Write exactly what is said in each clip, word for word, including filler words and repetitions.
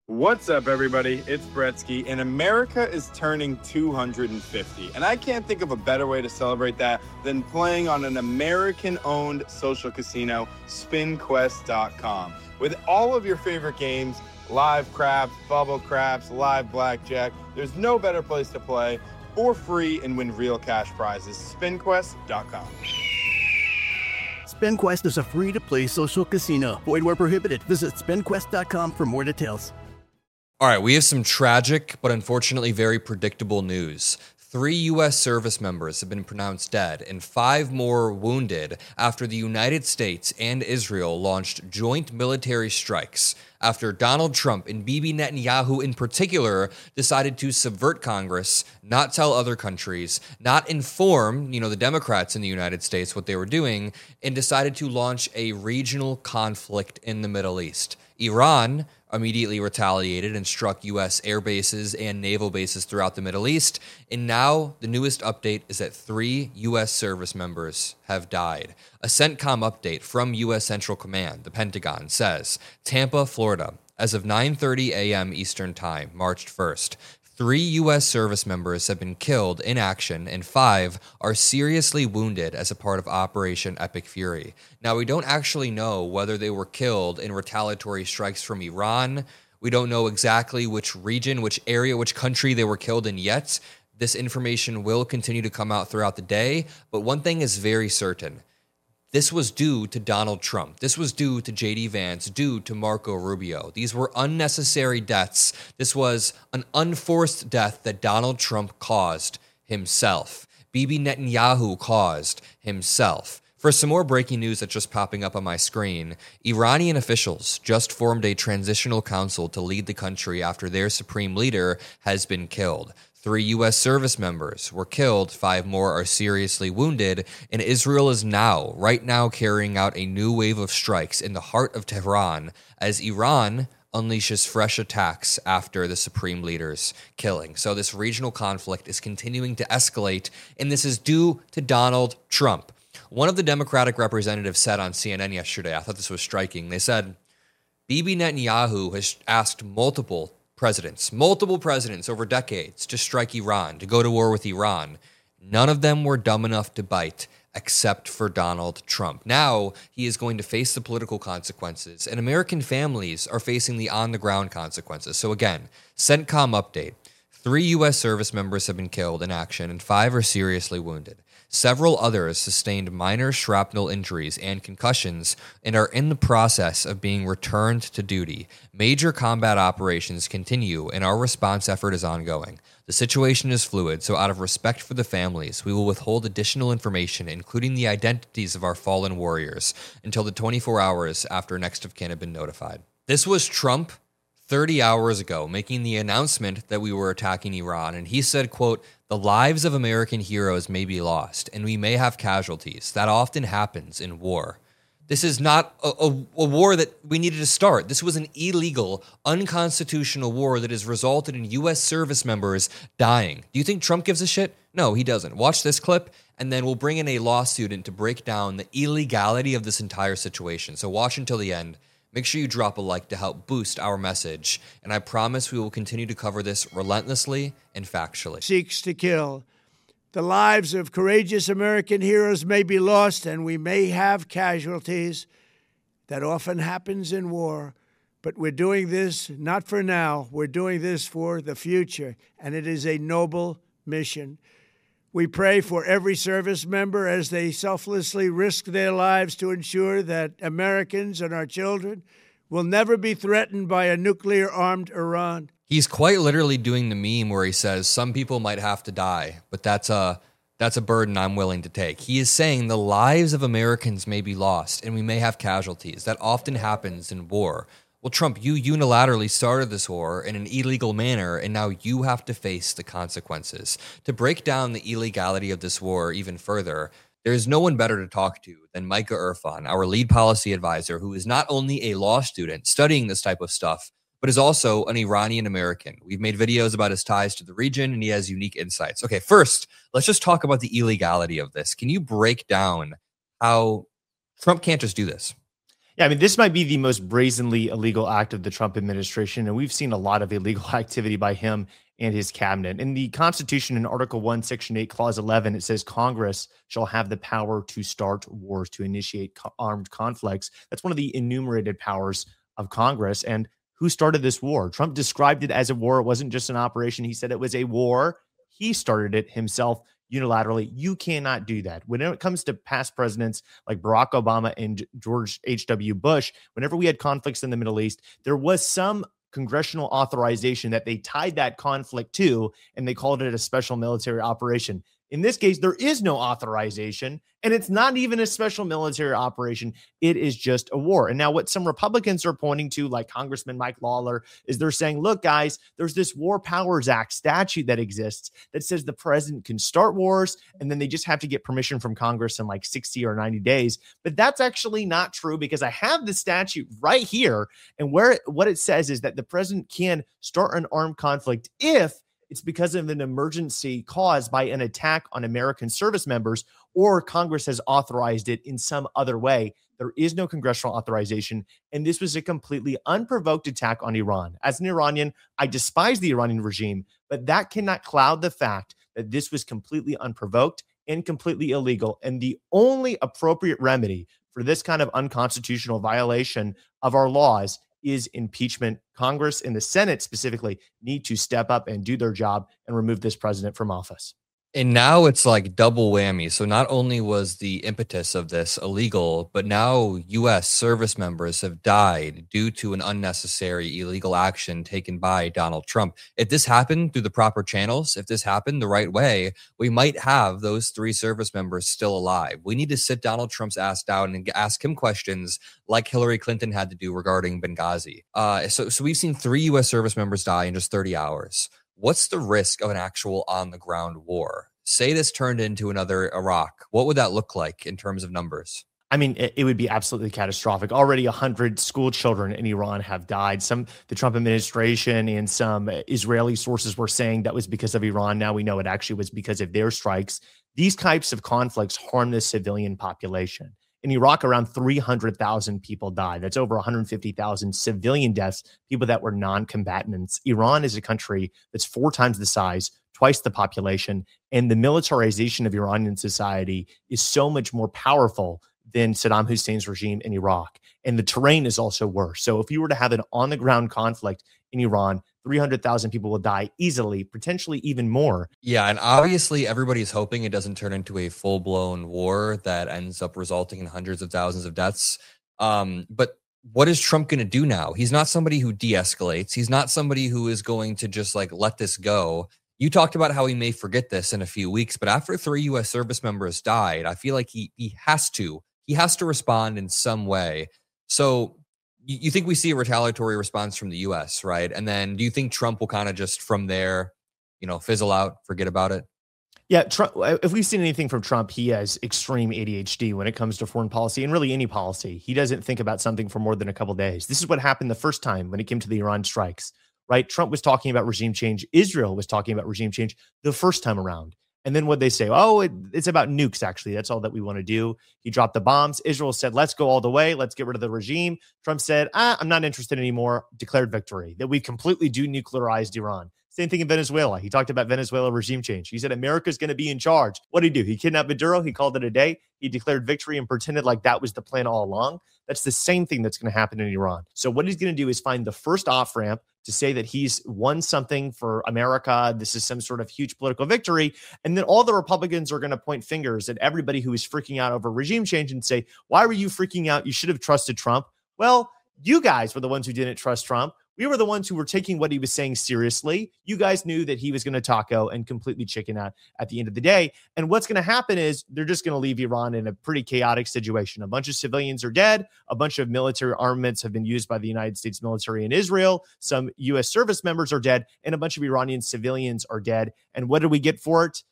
What's up, everybody? It's Bretsky, and America is turning two hundred fifty. And I can't think of a better way to celebrate that than playing on an American-owned social casino, spin quest dot com. With all of your favorite games, live craps, bubble craps, live blackjack, there's no better place to play for free and win real cash prizes. spin quest dot com. SpinQuest is a free-to-play social casino. Void where prohibited. Visit spin quest dot com for more details. All right, we have some tragic but unfortunately very predictable news. Three U S service members have been pronounced dead and five more wounded after the United States and Israel launched joint military strikes after Donald Trump and Bibi Netanyahu in particular decided to subvert Congress, not tell other countries, not inform, you know, the Democrats in the United States what they were doing, and decided to launch a regional conflict in the Middle East. Iran immediately retaliated and struck U S air bases and naval bases throughout the Middle East. And now the newest update is that three U S service members have died. A CENTCOM update from U S Central Command, the Pentagon, says Tampa, Florida, as of nine thirty a.m. Eastern Time, March first, three U S service members have been killed in action and five are seriously wounded as a part of Operation Epic Fury. Now, we don't actually know whether they were killed in retaliatory strikes from Iran. We don't know exactly which region, which area, which country they were killed in yet. This information will continue to come out throughout the day, but one thing is very certain. This was due to Donald Trump. This was due to J D Vance, due to Marco Rubio. These were unnecessary deaths. This was an unforced death that Donald Trump caused himself. Bibi Netanyahu caused himself. For some more breaking news that's just popping up on my screen, Iranian officials just formed a transitional council to lead the country after their supreme leader has been killed. Three U S service members were killed, five more are seriously wounded, and Israel is now, right now, carrying out a new wave of strikes in the heart of Tehran as Iran unleashes fresh attacks after the supreme leader's killing. So this regional conflict is continuing to escalate, and this is due to Donald Trump. One of the Democratic representatives said on C N N yesterday, I thought this was striking, they said, Bibi Netanyahu has asked multiple presidents, multiple presidents over decades to strike Iran, to go to war with Iran. None of them were dumb enough to bite except for Donald Trump. Now he is going to face the political consequences, and American families are facing the on-the-ground consequences. So again, CENTCOM update. Three U S service members have been killed in action, and five are seriously wounded. Several others sustained minor shrapnel injuries and concussions and are in the process of being returned to duty. Major combat operations continue, and our response effort is ongoing. The situation is fluid, so out of respect for the families, we will withhold additional information, including the identities of our fallen warriors, until the twenty-four hours after next of kin have been notified. This was Trump thirty hours ago, making the announcement that we were attacking Iran, and he said, quote, the lives of American heroes may be lost, and we may have casualties. That often happens in war. This is not a, a, a war that we needed to start. This was an illegal, unconstitutional war that has resulted in U S service members dying. Do you think Trump gives a shit? No, he doesn't. Watch this clip, and then we'll bring in a law student to break down the illegality of this entire situation. So watch until the end. Make sure you drop a like to help boost our message, and I promise we will continue to cover this relentlessly and factually. Seeks to kill. The lives of courageous American heroes may be lost, and we may have casualties. That often happens in war, but we're doing this not for now. We're doing this for the future, and it is a noble mission. We pray for every service member as they selflessly risk their lives to ensure that Americans and our children will never be threatened by a nuclear-armed Iran. He's quite literally doing the meme where he says, some people might have to die, but that's a, that's a burden I'm willing to take. He is saying the lives of Americans may be lost, and we may have casualties. That often happens in war. Well, Trump, you unilaterally started this war in an illegal manner, and now you have to face the consequences. To break down the illegality of this war even further, there is no one better to talk to than Micah Irfan, our lead policy advisor, who is not only a law student studying this type of stuff, but is also an Iranian American. We've made videos about his ties to the region, and he has unique insights. Okay, first, let's just talk about the illegality of this. Can you break down how Trump can't just do this? Yeah, I mean, this might be the most brazenly illegal act of the Trump administration, and we've seen a lot of illegal activity by him and his cabinet. In the Constitution, in Article one, Section eight, Clause eleven, it says Congress shall have the power to start wars, to initiate co- armed conflicts. That's one of the enumerated powers of Congress. And who started this war? Trump described it as a war. It wasn't just an operation. He said it was a war. He started it himself unilaterally. You cannot do that. When it comes to past presidents like Barack Obama and George H W. Bush, whenever we had conflicts in the Middle East, there was some congressional authorization that they tied that conflict to, and they called it a special military operation. In this case, there is no authorization, and it's not even a special military operation. It is just a war. And now what some Republicans are pointing to, like Congressman Mike Lawler, is they're saying, look, guys, there's this War Powers Act statute that exists that says the president can start wars, and then they just have to get permission from Congress in like sixty or ninety days. But that's actually not true, because I have the statute right here, and where it, what it says is that the president can start an armed conflict if it's because of an emergency caused by an attack on American service members, or Congress has authorized it in some other way. There is no congressional authorization, and this was a completely unprovoked attack on Iran. As an Iranian, I despise the Iranian regime, but that cannot cloud the fact that this was completely unprovoked and completely illegal. And the only appropriate remedy for this kind of unconstitutional violation of our laws is impeachment. Congress and the Senate specifically need to step up and do their job and remove this president from office. And now it's like double whammy. So not only was the impetus of this illegal, but now U S service members have died due to an unnecessary illegal action taken by Donald Trump. If this happened through the proper channels, if this happened the right way, we might have those three service members still alive. We need to sit Donald Trump's ass down and ask him questions like Hillary Clinton had to do regarding Benghazi. Uh, so, so we've seen three U S service members die in just thirty hours. What's the risk of an actual on-the-ground war? Say this turned into another Iraq. What would that look like in terms of numbers? I mean, it, it would be absolutely catastrophic. Already one hundred school children in Iran have died. Some, the Trump administration and some Israeli sources were saying that was because of Iran. Now we know it actually was because of their strikes. These types of conflicts harm the civilian population. In Iraq, around three hundred thousand people died. That's over one hundred fifty thousand civilian deaths, people that were non-combatants. Iran is a country that's four times the size, twice the population, and the militarization of Iranian society is so much more powerful than Saddam Hussein's regime in Iraq. And the terrain is also worse. So if you were to have an on-the-ground conflict in Iran, three hundred thousand people will die easily, potentially even more. Yeah, and obviously everybody's hoping it doesn't turn into a full-blown war that ends up resulting in hundreds of thousands of deaths. Um, but what is Trump going to do now? He's not somebody who de-escalates. He's not somebody who is going to just like let this go. You talked about how he may forget this in a few weeks, but after three U S service members died, I feel like he he has to. He has to respond in some way. So you, you think we see a retaliatory response from the U S, right? And then do you think Trump will kind of just from there, you know, fizzle out, forget about it? Yeah, Trump, if we've seen anything from Trump, he has extreme A D H D when it comes to foreign policy and really any policy. He doesn't think about something for more than a couple of days. This is what happened the first time when it came to the Iran strikes, right? Trump was talking about regime change. Israel was talking about regime change the first time around. And then what they say, oh, it, it's about nukes, actually. That's all that we want to do. He dropped the bombs. Israel said, let's go all the way. Let's get rid of the regime. Trump said, ah, I'm not interested anymore. Declared victory, that we completely denuclearized Iran. Same thing in Venezuela. He talked about Venezuela regime change. He said America's going to be in charge. What did he do? He kidnapped Maduro. He called it a day. He declared victory and pretended like that was the plan all along. That's the same thing that's going to happen in Iran. So what he's going to do is find the first off-ramp to say that he's won something for America. This is some sort of huge political victory. And then all the Republicans are going to point fingers at everybody who is freaking out over regime change and say, why were you freaking out? You should have trusted Trump. Well, you guys were the ones who didn't trust Trump. We were the ones who were taking what he was saying seriously. You guys knew that he was going to taco and completely chicken out at the end of the day. And what's going to happen is they're just going to leave Iran in a pretty chaotic situation. A bunch of civilians are dead. A bunch of military armaments have been used by the United States military in Israel. Some U S service members are dead, and a bunch of Iranian civilians are dead. And what did we get for it?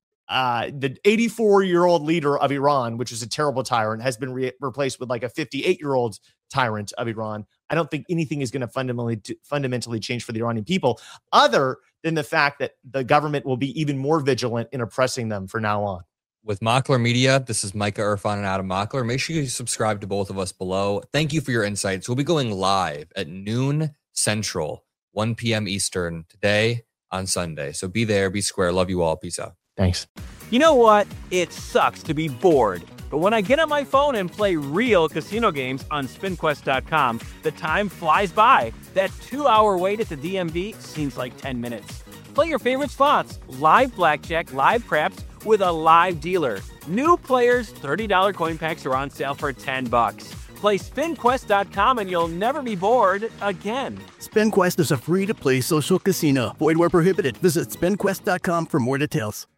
Uh, the eighty-four-year-old leader of Iran, which is a terrible tyrant, has been re- replaced with like a fifty-eight-year-old tyrant of Iran. I don't think anything is going to fundamentally fundamentally change for the Iranian people, other than the fact that the government will be even more vigilant in oppressing them from now on. with Mockler Media. This is Micah Irfan and Adam Mockler. Make sure you subscribe to both of us below. Thank you for your insights. We'll be going live at noon Central, one p.m. Eastern today on Sunday. So be there, be square. Love you all. Peace out. Thanks. You know what? It sucks to be bored. But when I get on my phone and play real casino games on spin quest dot com, the time flies by. That two-hour wait at the D M V seems like ten minutes. Play your favorite slots, live blackjack, live craps, with a live dealer. New players, thirty dollars coin packs are on sale for ten bucks. Play spin quest dot com and you'll never be bored again. SpinQuest is a free-to-play social casino. Void where prohibited. Visit spin quest dot com for more details.